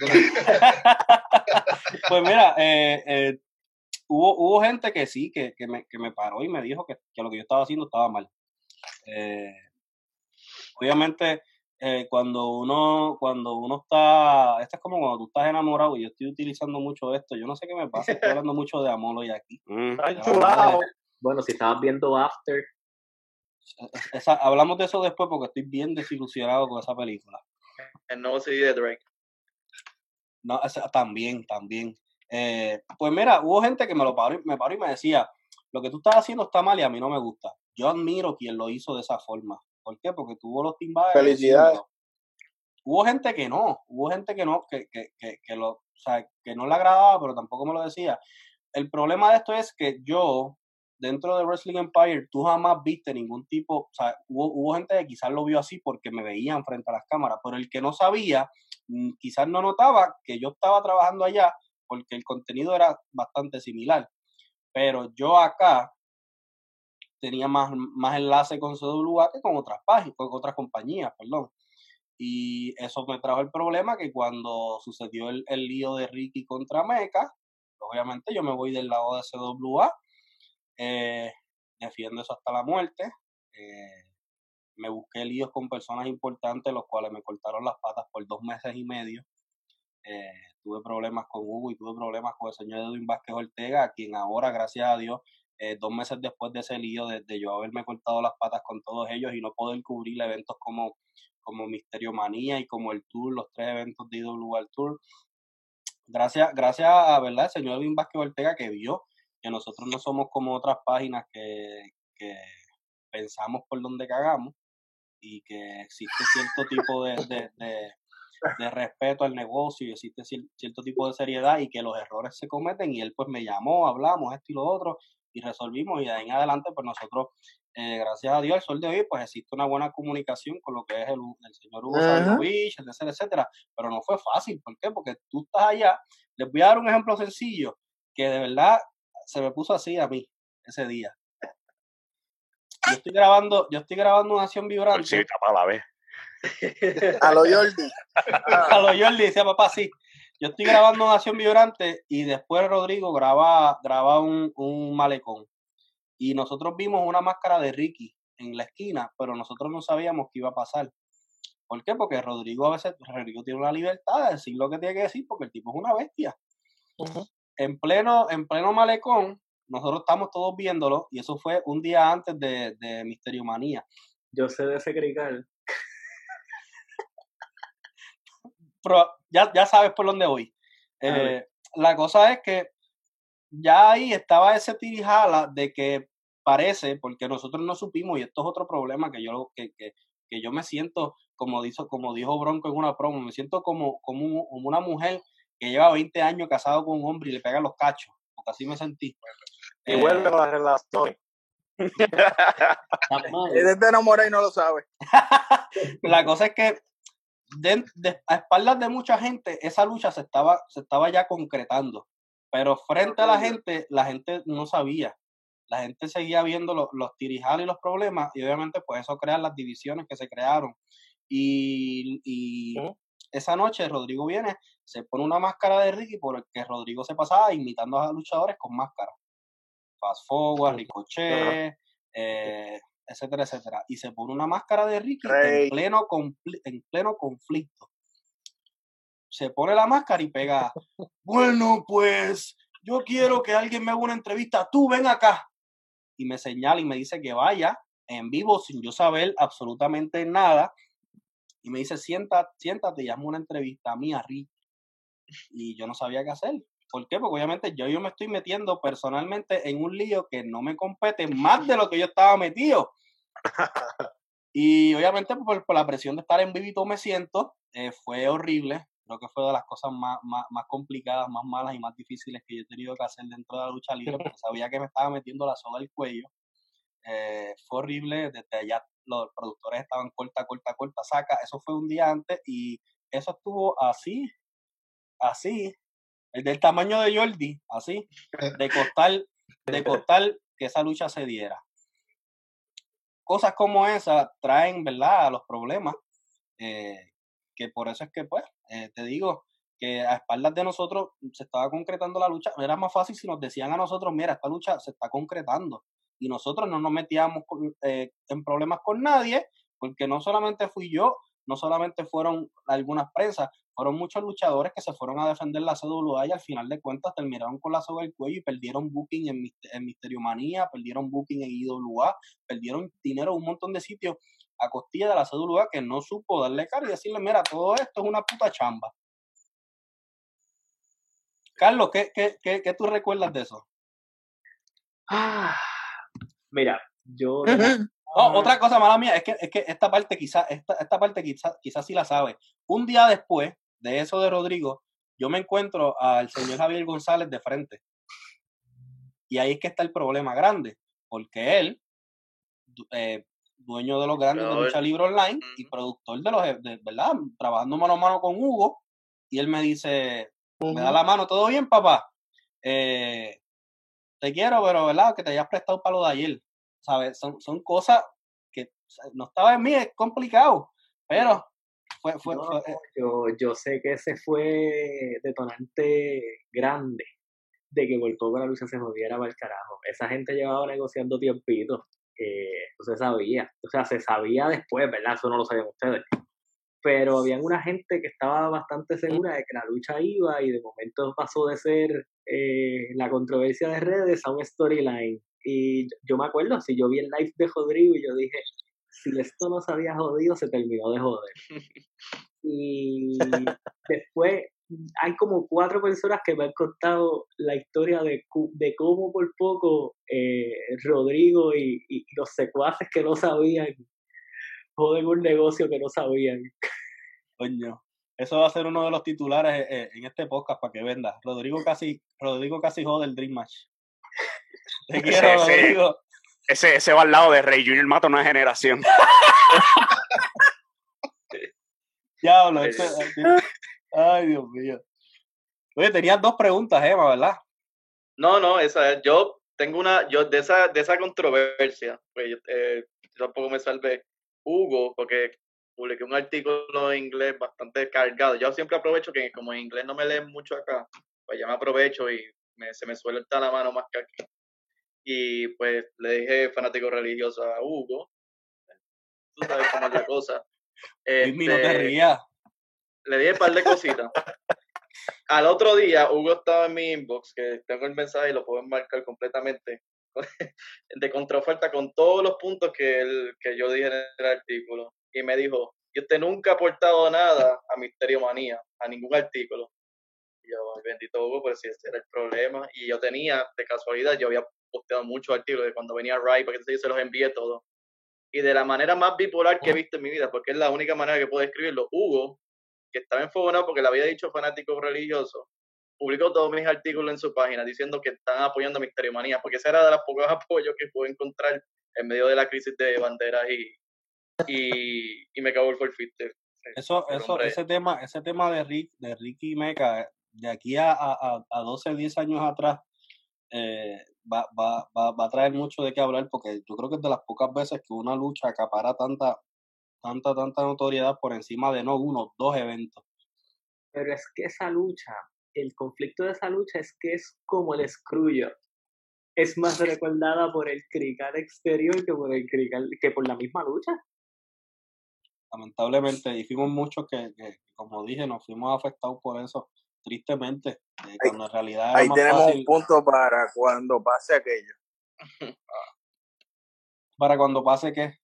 Pues mira, eh, eh, hubo, hubo gente que sí, que, que, me, que me paró y me dijo que, que lo que yo estaba haciendo estaba mal. Eh, obviamente, eh, cuando uno cuando uno está, esto es como cuando tú estás enamorado, y yo estoy utilizando mucho esto, yo no sé qué me pasa, estoy hablando mucho de amor hoy aquí. Mm. Está La enchulado. verdad es- Bueno, si estabas viendo After, esa- hablamos de eso después porque estoy bien desilusionado con esa película. el nuevo C D de Drake. No, esa- también, también. Eh, pues mira, hubo gente que me lo paró, y- me paró y me decía, lo que tú estás haciendo está mal y a mí no me gusta. Yo admiro quien lo hizo de esa forma. ¿Por qué? Porque tuvo los timbales. Felicidades. Hubo gente que no, hubo gente que no, que, que, que, que lo, o sea, que no le agradaba, pero tampoco me lo decía. El problema de esto es que yo, dentro de Wrestling Empire, tú jamás viste ningún tipo, o sea, hubo, hubo gente que quizás lo vio así porque me veían frente a las cámaras, pero el que no sabía, mm, quizás no notaba que yo estaba trabajando allá porque el contenido era bastante similar. Pero yo acá tenía más, más enlace con C W A que con otras páginas, con otras compañías, perdón. Y eso me trajo el problema que cuando sucedió el, el lío de Ricky contra Mecha, obviamente yo me voy del lado de C W A, eh, defiendo eso hasta la muerte, eh, me busqué líos con personas importantes, los cuales me cortaron las patas por dos meses y medio, eh, tuve problemas con Hugo y tuve problemas con el señor Edwin Vázquez Ortega, a quien ahora, gracias a Dios, eh, dos meses después de ese lío, de, de yo haberme cortado las patas con todos ellos y no poder cubrir eventos como, como Misterio Manía y como el Tour, los tres eventos de I W R Tour, gracias, gracias a, ¿verdad?, el señor Edwin Vázquez Ortega, que vio que nosotros no somos como otras páginas que, que pensamos por donde cagamos y que existe cierto tipo de, de, de, de respeto al negocio y existe cier- cierto tipo de seriedad y que los errores se cometen, y él pues me llamó, hablamos esto y lo otro y resolvimos, y de ahí en adelante pues nosotros, eh, gracias a Dios, al sol de hoy pues existe una buena comunicación con lo que es el, el señor Hugo Ajá. Sabinovich, etcétera, etcétera, pero no fue fácil. ¿Por qué? Porque tú estás allá. Les voy a dar un ejemplo sencillo que de verdad se me puso así a mí ese día. Yo estoy grabando, yo estoy grabando una acción vibrante. Sí, para la vez. A lo Jordi. A lo Jordi decía, papá, sí. Yo estoy grabando una acción vibrante y después Rodrigo graba, graba un, un malecón. y nosotros vimos una máscara de Ricky en la esquina, pero nosotros no sabíamos qué iba a pasar. ¿Por qué? Porque Rodrigo a veces, Rodrigo tiene una libertad de decir lo que tiene que decir, porque el tipo es una bestia. Uh-huh. En pleno, en pleno malecón, nosotros estamos todos viéndolo, y eso fue un día antes de, de Misterio Manía. Yo sé de ese crical. Pero ya, ya sabes por dónde voy. Eh, la cosa es que ya ahí estaba ese tirijala de que parece, porque nosotros no supimos, y esto es otro problema que yo, que, que, que yo me siento, como dijo, como dijo Bronco en una promo, me siento como, como, un, como una mujer que lleva veinte años casado con un hombre y le pega los cachos, porque así me sentí. Y eh, vuelve con las relaciones. Él está enamorado y no lo sabe. La cosa es que de, de, a espaldas de mucha gente, esa lucha se estaba, se estaba ya concretando. Pero frente a la gente, la gente no sabía. La gente seguía viendo los, los tirijales y los problemas, y obviamente pues eso crea las divisiones que se crearon. Y, y ¿eh? Esa noche Rodrigo viene, se pone una máscara de Ricky, porque Rodrigo se pasaba imitando a los luchadores con máscara. Fast Forward, Ricochet, eh, etcétera, etcétera. Y se pone una máscara de Ricky en pleno, en pleno conflicto. Se pone la máscara y pega, bueno, pues, yo quiero que alguien me haga una entrevista, tú ven acá. Y me señala y me dice que vaya en vivo sin yo saber absolutamente nada. Y me dice, siéntate, siéntate y hazme una entrevista a mí, a Ricky. Y yo no sabía qué hacer. ¿Por qué? Porque obviamente yo, yo me estoy metiendo personalmente en un lío que no me compete más de lo que yo estaba metido. Y obviamente por, por la presión de estar en vivo y todo me siento, eh, fue horrible. Creo que fue de las cosas más, más, más complicadas, más malas y más difíciles que yo he tenido que hacer dentro de la lucha libre, porque sabía que me estaba metiendo la soga al cuello. Eh, fue horrible, desde allá los productores estaban corta, corta, corta, saca. Eso fue un día antes y eso estuvo así, así, del tamaño de Jordi, así, de costar, de costar que esa lucha se diera. Cosas como esas traen, ¿verdad?, a los problemas. Eh, que por eso es que, pues, eh, te digo que a espaldas de nosotros se estaba concretando la lucha. Era más fácil si nos decían a nosotros, mira, esta lucha se está concretando. Y nosotros no nos metíamos con, eh, en problemas con nadie, porque no solamente fui yo, no solamente fueron algunas prensas, fueron muchos luchadores que se fueron a defender la C W A y al final de cuentas terminaron con la soga del cuello y perdieron booking en, en Misterio Manía, perdieron booking en I W A, perdieron dinero en un montón de sitios a costilla de la C W A que no supo darle cara y decirle, mira, todo esto es una puta chamba. Carlos, ¿qué, qué, qué, qué tú recuerdas de eso? Ah, mira, yo... Uh-huh. Oh, otra cosa mala mía, es que, es que esta parte quizás esta, esta parte quizás quizá sí la sabe. Un día después de eso de Rodrigo, yo me encuentro al señor Javier González de frente. Y ahí es que está el problema grande, porque él, eh, dueño de los grandes de lucha libre online y productor de los, de, ¿verdad? Trabajando mano a mano con Hugo, y él me dice, uh-huh. me da la mano, ¿todo bien, papá? Eh, te quiero, pero, ¿verdad? Que te hayas prestado para lo de ayer. ¿Sabes? Son, son cosas que no estaba en mí, es complicado, pero fue... fue, no, fue eh. yo, yo sé que ese fue detonante grande de que por poco la lucha se moviera para el carajo. Esa gente llevaba negociando tiempito, que no se sabía, o sea, se sabía después, ¿verdad? Eso no lo sabían ustedes. Pero había una gente que estaba bastante segura de que la lucha iba y de momento pasó de ser eh, la controversia de redes a un storyline. Y yo me acuerdo, si yo vi el live de Rodrigo y yo dije, si esto no se había jodido, se terminó de joder. Y después hay como cuatro personas que me han contado la historia de, de cómo por poco eh, Rodrigo y, y los secuaces que no sabían joden un negocio que no sabían. Coño, eso va a ser uno de los titulares eh, en este podcast para que venda. Rodrigo casi, Rodrigo casi jode el Dream Match. Te quiero, ese, Rodrigo. Ese, ese va al lado de Rey Junior mata una generación. Diablo, este, ay, Dios mío. Oye, tenías dos preguntas, Emma, ¿verdad? No, no, esa yo tengo una, yo de esa, de esa controversia, pues yo, eh, yo tampoco me salvé Hugo, porque publiqué un artículo en inglés bastante cargado. Yo siempre aprovecho que como en inglés no me leen mucho acá, pues ya me aprovecho y me, se me suelta la mano más que aquí. y pues le dije fanático religioso a Hugo. Tú sabes cómo es la cosa. Luismi, no te Este, rías. le dije un par de cositas. Al otro día, Hugo estaba en mi inbox, que tengo el mensaje y lo puedo marcar completamente, de contraoferta con todos los puntos que, él, que yo dije en el artículo. Y me dijo, y usted nunca ha aportado nada a Misterio Manía, a ningún artículo. Y yo, ay, bendito Hugo, pues si ese era el problema. Y yo tenía, de casualidad, yo había posteado muchos artículos de cuando venía Ray, porque yo se los envié todos. Y de la manera más bipolar que he visto en mi vida, porque es la única manera que puedo describirlo, Hugo, que estaba enfogonado porque le había dicho fanático religioso, publicó todos mis artículos en su página diciendo que están apoyando a Misterio Manía, porque ese era de los pocos apoyos que pude encontrar en medio de la crisis de banderas y, y, y me acabó el forfeiter. Eso, eso, ese tema, ese tema de Rick, de Ricky Meca, de aquí a, a, a doce, diez años atrás, eh, va, va, va, va a traer mucho de qué hablar, porque yo creo que es de las pocas veces que una lucha acapara tanta, tanta, tanta notoriedad por encima de no uno, dos eventos. Pero es que esa lucha, el conflicto de esa lucha es que es como el Screwjob. Es más recordada por el crical exterior que por el crical, que por la misma lucha. Lamentablemente, y fuimos muchos que, que, como dije, nos fuimos afectados por eso, tristemente, eh, cuando en realidad era Ahí más tenemos fácil. Un punto para cuando pase aquello. ¿Para cuando pase qué?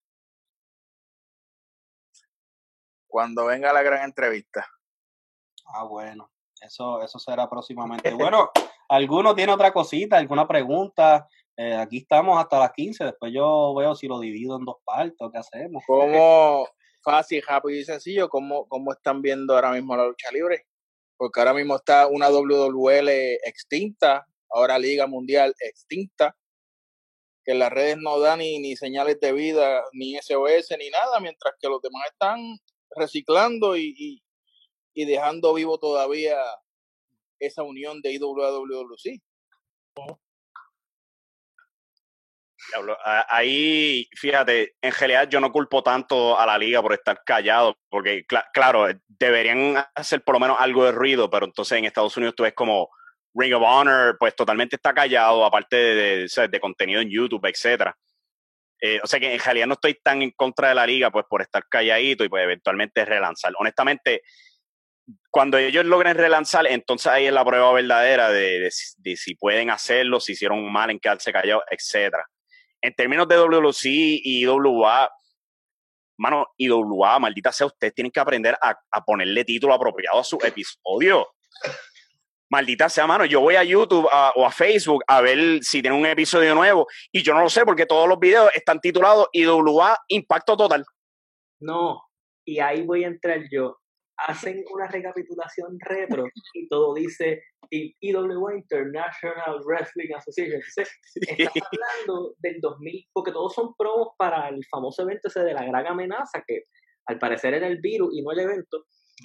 Cuando venga la gran entrevista. Ah, bueno, eso, eso será próximamente. Bueno, ¿alguno tiene otra cosita, alguna pregunta? Eh, aquí estamos hasta las quince, después yo veo si lo divido en dos partes, ¿qué hacemos? ¿Cómo, fácil, rápido y sencillo, cómo, cómo están viendo ahora mismo la lucha libre? Porque ahora mismo está una doble u doble u ele extinta, ahora Liga Mundial extinta, que en las redes no da ni, ni señales de vida, ni ese o ese, ni nada, mientras que los demás están reciclando y, y, y dejando vivo todavía esa unión de I W A W W C. Ahí, fíjate, en realidad yo no culpo tanto a la liga por estar callado, porque cl- claro, deberían hacer por lo menos algo de ruido, pero entonces en Estados Unidos tú ves como Ring of Honor, pues totalmente está callado, aparte de, de, de, de contenido en YouTube, etcétera. Eh, o sea que en realidad no estoy tan en contra de la liga, pues por estar calladito y pues eventualmente relanzar. Honestamente, cuando ellos logren relanzar, entonces ahí es la prueba verdadera de, de, de si pueden hacerlo, si hicieron mal en quedarse callados, etcétera. En términos de W W C y W A, mano, y W A, maldita sea, ustedes tienen que aprender a, a ponerle título apropiado a su episodio. Maldita sea, mano, yo voy a YouTube a, o a Facebook a ver si tienen un episodio nuevo y yo no lo sé porque todos los videos están titulados I W A Impacto Total. No, y ahí voy a entrar yo. Hacen una recapitulación retro y todo dice I W A International Wrestling Association. Entonces, estamos hablando del dos mil, porque todos son promos para el famoso evento ese de la gran amenaza, que al parecer era el virus y no el evento.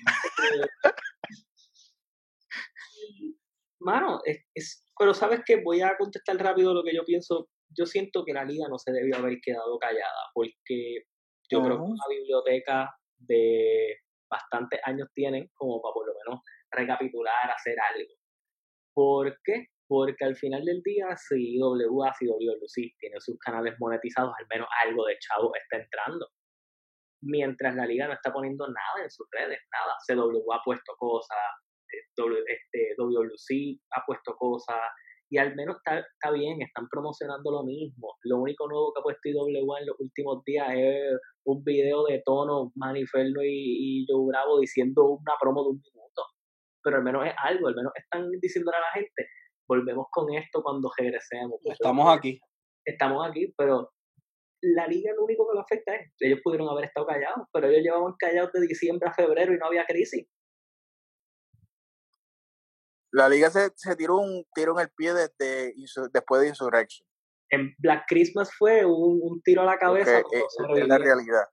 y, mano, es, es, pero sabes que voy a contestar rápido lo que yo pienso. Yo siento que la liga no se debió haber quedado callada, porque yo uh-huh. creo que una biblioteca de bastantes años tienen como para por lo menos recapitular, hacer algo. ¿Por qué? Porque al final del día, si W A, si W W C tiene sus canales monetizados, al menos algo de chavo está entrando. Mientras la liga no está poniendo nada en sus redes, nada. C W A ha puesto cosas, este, W W C ha puesto cosas, y al menos está, está bien, están promocionando lo mismo. Lo único nuevo que ha puesto I W A en los últimos días es un video de Tono, Maniferno y, y Joe Bravo diciendo una promo de un minuto. Pero al menos es algo, al menos están diciéndole a la gente, volvemos con esto cuando regresemos. Estamos aquí. Estamos aquí, pero la liga lo único que lo afecta es, ellos pudieron haber estado callados, pero ellos llevaban callados de diciembre a febrero y no había crisis. La liga se, se tiró un tiro en el pie desde después de Insurrection. En Black Christmas fue un, un tiro a la cabeza. Okay, es, es la realidad.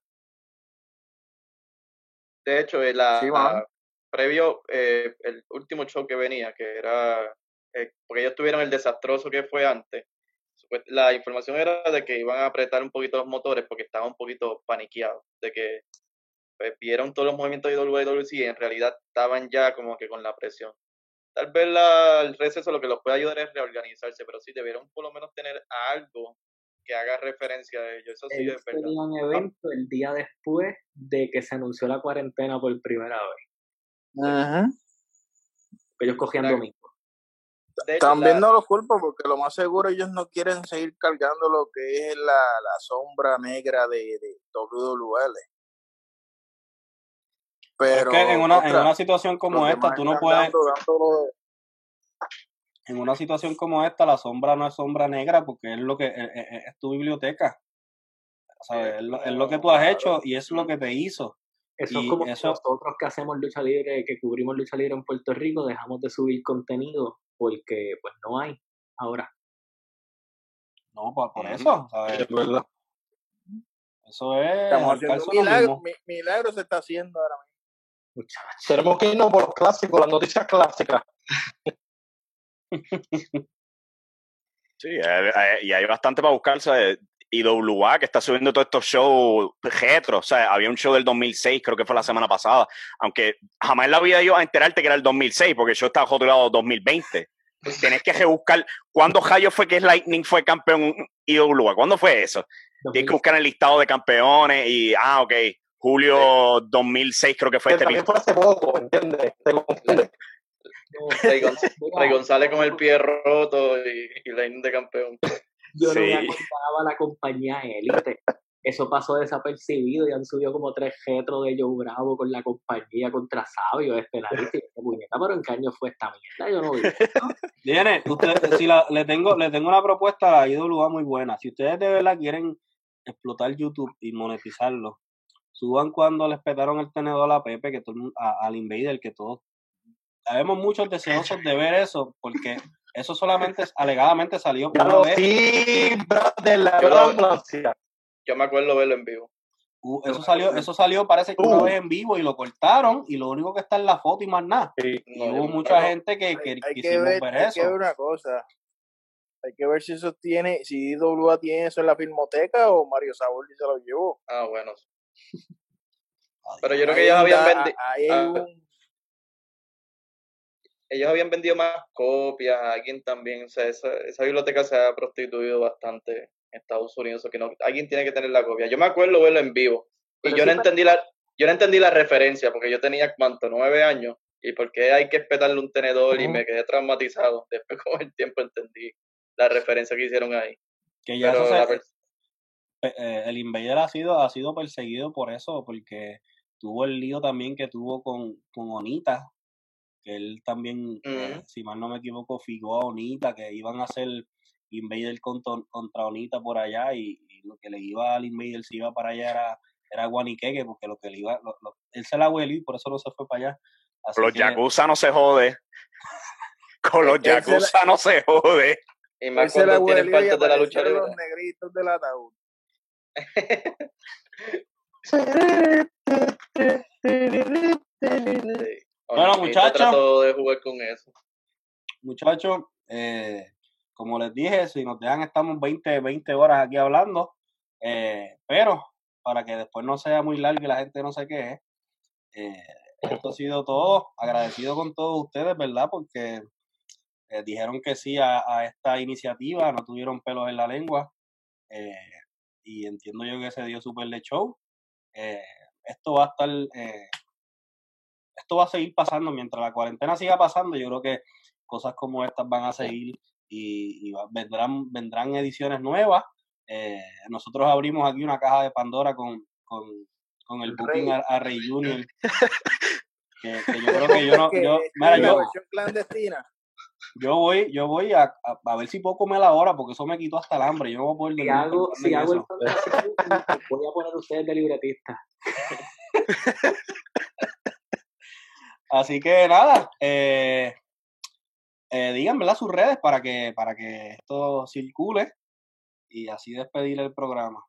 De hecho, la, sí, la, previo, eh, el último show que venía, que era, eh, porque ellos tuvieron el desastroso que fue antes, pues, la información era de que iban a apretar un poquito los motores porque estaban un poquito paniqueados, de que pues, vieron todos los movimientos de W W C y en realidad estaban ya como que con la presión. tal vez la, el receso lo que los puede ayudar es reorganizarse, pero sí debieron por lo menos tener algo que haga referencia a ello. Eso sí Ellos es verdad. tenían evento el día después de que se anunció la cuarentena por primera vez. Ajá. Ellos cogían La- domingo. De hecho, También la- no los culpo porque lo más seguro ellos no quieren seguir cargando lo que es la, la sombra negra de, de W W L. Pero es que en una, en contra, una situación como los esta, demás tú no están puedes, dando, dándolo de- en una situación como esta, la sombra no es sombra negra porque es lo que es, es- es tu biblioteca, ¿sabes? Sí, Es, lo, como- es lo que tú has claro. hecho y es lo que te hizo. Eso es Y como eso, nosotros que hacemos lucha libre, que cubrimos lucha libre en Puerto Rico, dejamos de subir contenido porque pues no hay ahora. no, por, por Ujú. eso, ¿sabes? Es verdad. Eso es estamos haciendo calzo un lo milagro, mismo. mi- milagro se está haciendo ahora mismo. Muchachos. Tenemos que irnos por los clásicos, las noticias clásicas. Sí, eh, eh, y hay bastante para buscarse. I W A que está subiendo todos estos shows retro. O sea, había un show del dos mil seis, creo que fue la semana pasada. Aunque jamás en la vida ibas a enterarte que era el dos mil seis, porque el show estaba rotulado dos mil veinte. Tenés que rebuscar. ¿Cuándo Rayo fue que Lightning fue campeón I W A? ¿Cuándo fue eso? Tienes que buscar en el listado de campeones y, ah, ok, julio dos mil seis creo que fue Que este también fue hace poco, ¿entiendes? Te confunde. Rey, Gonz- Rey González con el pie roto y, y la de campeón. Yo no me Sí. acordaba la compañía Elite. Eso pasó desapercibido y han subido como tres retros de Joe Bravo con la compañía contra Sabio, Estelarista y esta puñeta, pero ¿en qué año fue esta mierda? Yo no vi. Viene, usted, si la, le tengo, le tengo una propuesta a la I W A muy buena. Si ustedes de verdad quieren explotar YouTube y monetizarlo, suban cuando les petaron el tenedor a Pepe, que todo el mundo, a, al Invader, que todos sabemos muchos deseosos de ver eso, porque eso solamente alegadamente salió Ya una lo vez. sí, brother, la Yo lo- ambulancia. Yo me acuerdo verlo en vivo. Uh, Eso salió, eso salió parece que una Uh. vez en vivo y lo cortaron y lo único que está en la foto y más nada. Sí. Y No, hubo yo- mucha bueno, gente que, que Hay, hay que quisimos ver, ver hay eso. que ver una cosa. Hay que ver si eso tiene, si I W A tiene eso en la filmoteca o Mario Saboldi se lo llevó. Ah, bueno. Pero yo creo que Ahí ellos hay habían un da- vendido. ahí hay un- Ellos habían vendido más copias, alguien también, o sea, esa, esa biblioteca se ha prostituido bastante en Estados Unidos, o que no, alguien tiene que tener la copia. Yo me acuerdo verlo en vivo y Pero yo sí no pa- entendí la, yo no entendí la referencia porque yo tenía cuánto, nueve años y por qué hay que espetarle un tenedor y Ujú. me quedé traumatizado. Después con el tiempo entendí la referencia que hicieron ahí. Que ya Pero eso se- la per- eh, eh, el Invader ha sido, ha sido perseguido por eso, porque tuvo el lío también que tuvo con, con Onita, que él también, eh, Ujú. si mal no me equivoco, figó a Onita, que iban a hacer Invader contra, contra Onita por allá, y, y lo que le iba al Invader si iba para allá era, era Guaniqueque, porque lo que le iba, lo- lo- él se la huelió y por eso no se fue para allá. Así Con los que, Yakuza no se jode. Con los Él se la- Yakuza no se jode. y él más se la cuando tienen huelió y partes de la lucha aparecieron libre. los negritos del ataúd. Sí. Bueno, Onita muchachos. trató de jugar con eso. muchachos, eh, como les dije, si nos dejan estamos veinte, veinte horas aquí hablando, eh, pero para que después no sea muy largo y la gente no se queje, eh, esto ha sido todo, agradecido con todos ustedes, ¿verdad? Porque eh, dijeron que sí a, a esta iniciativa, no tuvieron pelos en la lengua, eh, y entiendo yo que se dio súper de show. Eh, esto va a estar, eh, esto va a seguir pasando mientras la cuarentena siga pasando. Yo creo que cosas como estas van a seguir y, y va- vendrán, vendrán ediciones nuevas. Eh, nosotros abrimos aquí una caja de Pandora con, con, con el El booking Rey. a, a Rey Junior. Que, que yo creo que yo no, Que yo, es mira, la yo, versión clandestina. yo voy, yo voy a, a, a ver si puedo comer ahora, porque eso me quitó hasta el hambre. Yo no voy a poder Si dormir hago, pensando si en hago el eso. fantasy booking, voy a poner a ustedes de libretista. Así que nada, eh, eh, digan, ¿verdad? Sus redes para que, para que esto circule y así despedir el programa.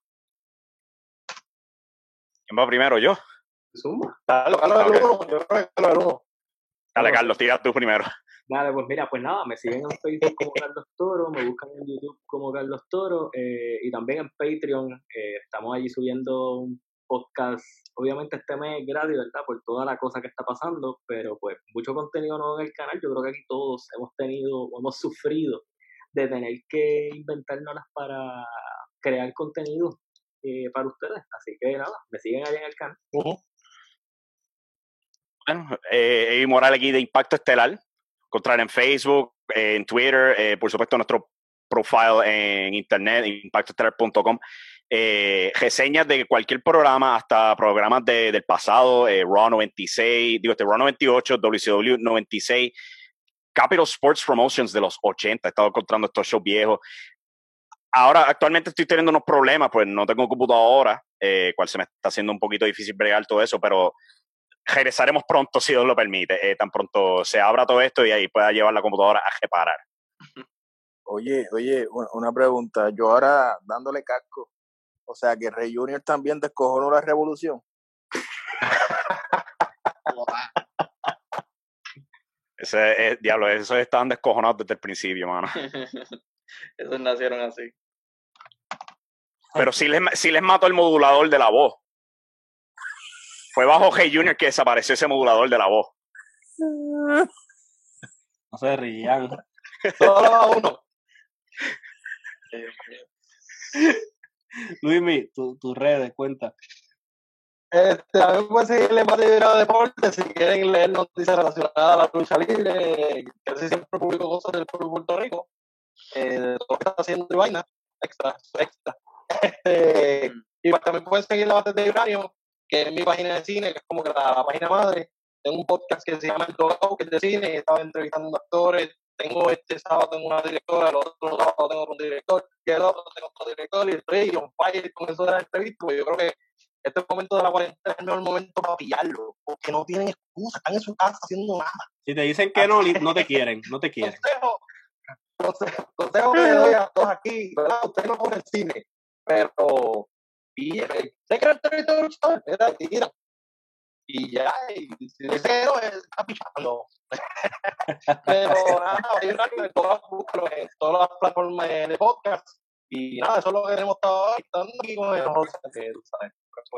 ¿Quién va primero? Yo. Zumba. Carlos, Carlos Ok. el uno, yo creo que Carlos el uno. Dale, Bueno, Carlos, tira tú primero. Vale, pues mira, pues nada, me siguen en Facebook como Carlos Toro, me buscan en YouTube como Carlos Toro, eh, y también en Patreon, eh, estamos allí subiendo un podcast, obviamente este mes es gratis, ¿verdad? Por toda la cosa que está pasando, pero pues mucho contenido nuevo en el canal. Yo creo que aquí todos hemos tenido, hemos sufrido de tener que inventárnoslas para crear contenido eh, para ustedes. Así que nada, me siguen allá en el canal. Uh-huh. Bueno, eh, Evi Morales aquí de Impacto Estelar. Encontrar en Facebook, eh, en Twitter, eh, por supuesto nuestro profile en internet, impacto estelar punto com. Eh, reseñas de cualquier programa, hasta programas de, del pasado, eh, Raw noventa y seis, digo, este Raw noventa y ocho, W C W noventa y seis, Capital Sports Promotions de los ochenta. He estado encontrando estos shows viejos. Ahora, actualmente estoy teniendo unos problemas, pues no tengo computadora, eh, cual se me está haciendo un poquito difícil bregar todo eso, pero regresaremos pronto, si Dios lo permite, eh, tan pronto se abra todo esto y ahí pueda llevar la computadora a reparar. Oye, oye, una pregunta. Yo ahora dándole casco, o sea que Rey Junior también descojonó la revolución. Ese, eh, diablo, esos estaban descojonados desde el principio, mano. Esos nacieron así. Pero sí les, sí les mató el modulador de la voz. Fue bajo Rey Junior que desapareció ese modulador de la voz. No se rían. Solo a uno. Luismi, tus tu redes, cuenta. Este, a mí me pueden seguir en Batidora Deportes si quieren leer noticias relacionadas a la lucha libre, casi siempre publico cosas del pueblo de Puerto Rico, eh, de todo lo que está haciendo y vaina, extra, extra. Este, y pues también pueden seguir la Bates de Uranio, que es mi página de cine, que es como que la, la página madre. Tengo un podcast que se llama El Dogao, que es de cine, y estaba entrevistando actores. Tengo este sábado tengo una directora, el otro sábado tengo otro director, y el otro tengo otro director, y estoy on fire con eso de la entrevista, porque yo creo que este momento de la cuarentena es el mejor momento para pillarlo, porque no tienen excusa, están en su casa haciendo nada. Si te dicen que no, no te quieren, no te quieren. Consejo, consejo, consejo que le doy a todos aquí, ¿verdad? Ustedes no ponen cine, pero sé que el territorio es tira. Y ya, y si dice que no, está pichando. Pero nada, hay un radio de todas las plataformas de podcast. Y nada, eso es lo que hemos estado estando aquí con el José, que tú sabes,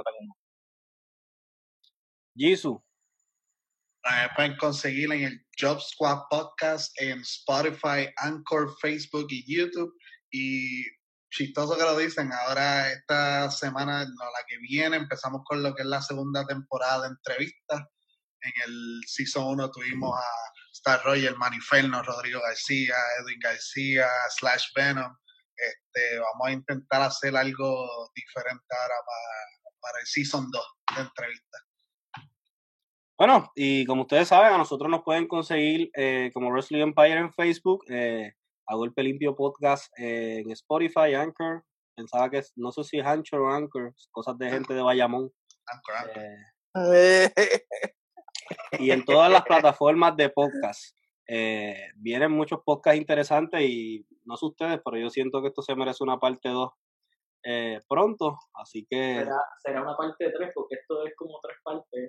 Jisoo. Me pueden conseguir en el Job Squad Podcast, en Spotify, Anchor, Facebook y YouTube. Y chistoso que lo dicen, ahora esta semana, no, la que viene, empezamos con lo que es la segunda temporada de entrevistas. En el Season uno tuvimos a Star Roger, Maniferno, Rodrigo García, Edwin García, Slash Venom. Este, vamos a intentar hacer algo diferente ahora para, para el Season dos de entrevistas. Bueno, y como ustedes saben, a nosotros nos pueden conseguir eh, como Wrestling Empire en Facebook, eh, a Golpe Limpio Podcast eh, en Spotify, Anchor. Pensaba que no sé si es Anchor o Anchor, cosas de gente de Bayamón. Anchor, Anchor. Eh, y en todas las plataformas de podcast. Eh, vienen muchos podcasts interesantes y no sé ustedes, pero yo siento que esto se merece una parte dos eh, pronto, así que... Será, será una parte tres, porque esto es como tres partes.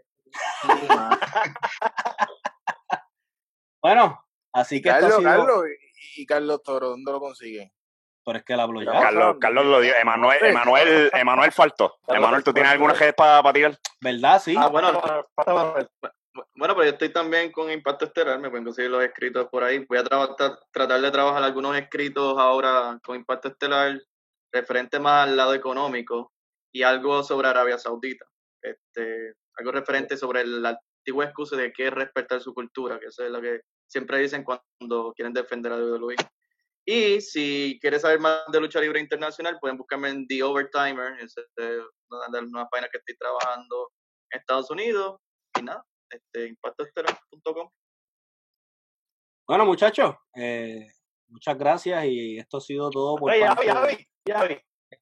Bueno, así que Carlos, esto ha sido... Carlos y, y Carlos Toro, ¿dónde lo consiguen? Pero es que él habló ya. Carlos, Carlos lo dio. Emanuel, Emanuel, Emanuel faltó. Emanuel, ¿tú tienes alguna red para pa tirar? ¿Verdad? Sí. Ah, bueno, bueno, pero yo estoy también con Impacto Estelar, me pueden conseguir los escritos por ahí. Voy a trabajar, tratar de trabajar algunos escritos ahora con Impacto Estelar, referente más al lado económico y algo sobre Arabia Saudita. Este, algo referente sobre la antigua excusa de que es respetar su cultura, que eso es lo que siempre dicen cuando quieren defender a W W E. Y si quieres saber más de lucha libre internacional, pueden buscarme en The Overtimer, es una de las páginas que estoy trabajando en Estados Unidos. Y nada, este, impacto estelar punto com. Bueno, muchachos, eh, muchas gracias y esto ha sido todo por Oye, parte... ya vi, ya vi.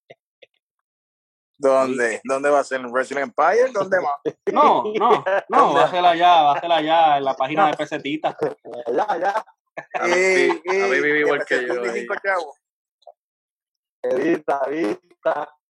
¿Dónde? ¿Dónde va a ser? ¿En Wrestling Empire? ¿Dónde va? No, no, no, bájela allá, bájela allá en la página de Pesetita. Ya, ya. A mí vive igual que yo. veinticinco chavos. Evita, evita.